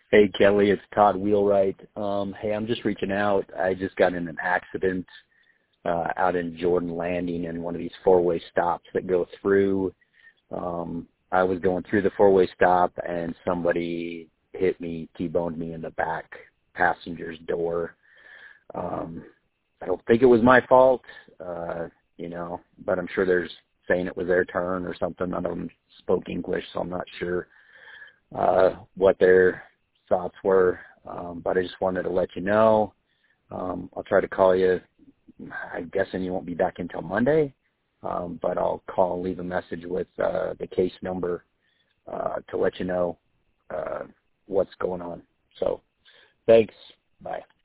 Hey, Kelly, it's Todd Wheelwright. Hey, I'm just reaching out. I just got in an accident out in Jordan Landing in one of these four-way stops that go through. I was going through the four-way stop, and somebody hit me, T-boned me in the back passenger's door. I don't think it was my fault, but I'm sure there's saying it was their turn or something. None of them spoke English, so I'm not sure what their thoughts were, but I just wanted to let you know. I'll try to call you. I'm guessing you won't be back until Monday, but I'll call and leave a message with the case number to let you know what's going on. So thanks. Bye.